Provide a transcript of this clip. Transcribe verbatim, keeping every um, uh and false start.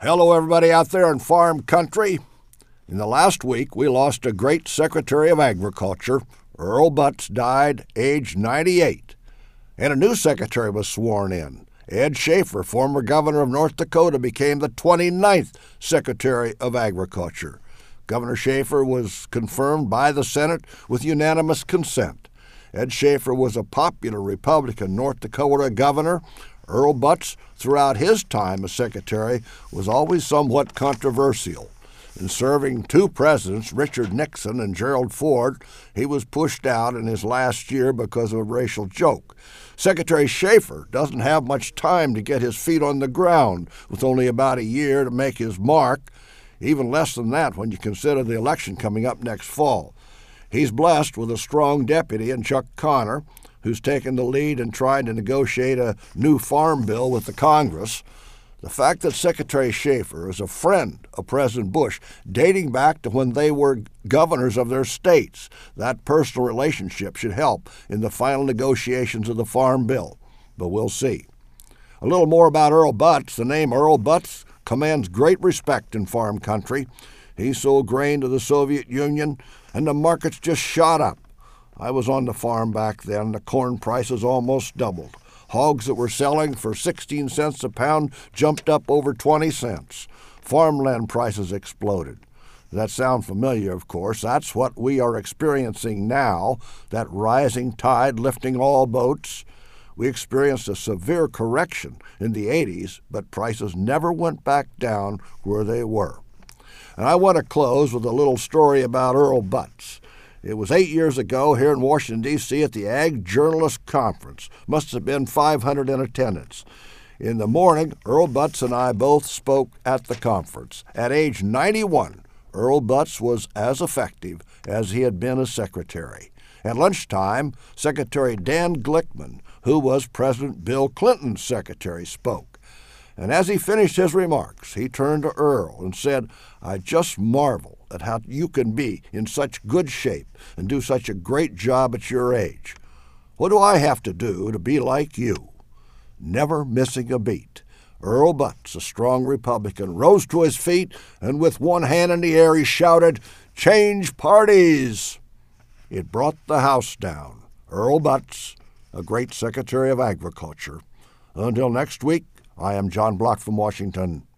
Hello, everybody out there in farm country. In the last week, we lost a great Secretary of Agriculture. Earl Butz died, aged ninety-eight. And a new secretary was sworn in. Ed Schafer, former governor of North Dakota, became the twenty-ninth Secretary of Agriculture. Governor Schafer was confirmed by the Senate with unanimous consent. Ed Schafer was a popular Republican North Dakota governor. Earl Butz, throughout his time as secretary, was always somewhat controversial. In serving two presidents, Richard Nixon and Gerald Ford, he was pushed out in his last year because of a racial joke. Secretary Schafer doesn't have much time to get his feet on the ground, with only about a year to make his mark, even less than that when you consider the election coming up next fall. He's blessed with a strong deputy in Chuck Connor, who's taken the lead in trying to negotiate a new farm bill with the Congress. The fact that Secretary Schafer is a friend of President Bush, dating back to when they were governors of their states, that personal relationship should help in the final negotiations of the farm bill. But we'll see. A little more about Earl Butz. The name Earl Butz commands great respect in farm country. He sold grain to the Soviet Union, and the markets just shot up. I was on the farm back then. The corn prices almost doubled. Hogs that were selling for sixteen cents a pound jumped up over twenty cents. Farmland prices exploded. Does that sound familiar? Of course, that's what we are experiencing now, that rising tide lifting all boats. We experienced a severe correction in the eighties, but prices never went back down where they were. And I want to close with a little story about Earl Butz. It was eight years ago here in Washington, D C at the Ag Journalist Conference. Must have been five hundred in attendance. In the morning, Earl Butz and I both spoke at the conference. At age ninety-one, Earl Butz was as effective as he had been as secretary. At lunchtime, Secretary Dan Glickman, who was President Bill Clinton's secretary, spoke. And as he finished his remarks, he turned to Earl and said, "I just marvel at how you can be in such good shape and do such a great job at your age. What do I have to do to be like you?" Never missing a beat, Earl Butz, a strong Republican, rose to his feet, and with one hand in the air he shouted, "Change parties!" It brought the house down. Earl Butz, a great Secretary of Agriculture. Until next week, I am John Block from Washington.